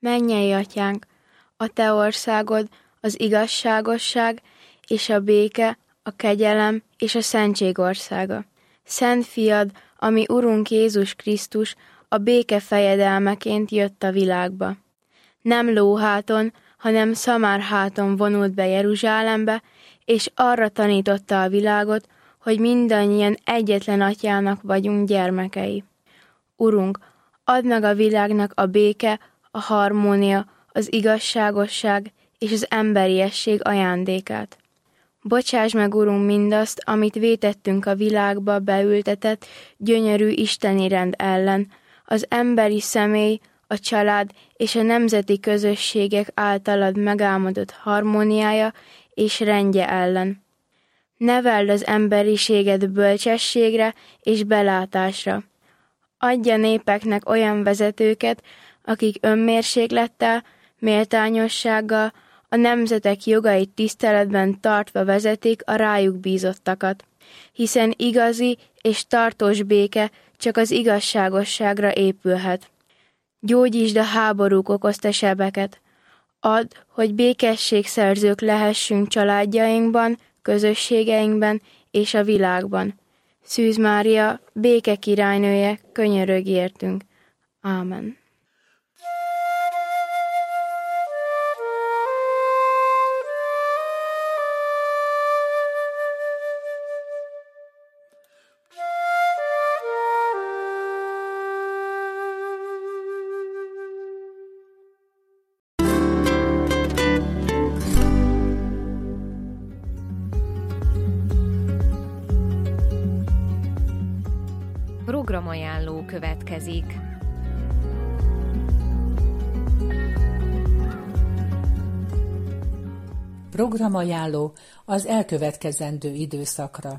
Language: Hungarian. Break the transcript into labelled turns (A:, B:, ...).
A: Mennyei Atyánk, a Te országod az igazságosság és a béke, a kegyelem és a szentség országa. Szent Fiad, ami Urunk Jézus Krisztus, a béke fejedelmeként jött a világba. Nem lóháton, hanem szamárháton vonult be Jeruzsálembe, és arra tanította a világot, hogy mindannyian egyetlen Atyának vagyunk gyermekei. Urunk, add meg a világnak a béke, a harmónia, az igazságosság és az emberiesség ajándékát. Bocsáss meg, Urunk, mindazt, amit vétettünk a világba beültetett, gyönyörű isteni rend ellen, az emberi személy, a család és a nemzeti közösségek általad megálmodott harmóniája és rendje ellen. Neveld az emberiséget bölcsességre és belátásra. Adj a népeknek olyan vezetőket, akik önmérséklettel, méltányossággal, a nemzetek jogait tiszteletben tartva vezetik a rájuk bízottakat, hiszen igazi és tartós béke csak az igazságosságra épülhet. Gyógyítsd a háborúk okozta sebeket. Add, hogy békességszerzők lehessünk családjainkban, közösségeinkben és a világban. Szűz Mária, béke királynője, könyörögj értünk. Ámen.
B: Programajánló következik.
C: Programajánló az elkövetkezendő időszakra.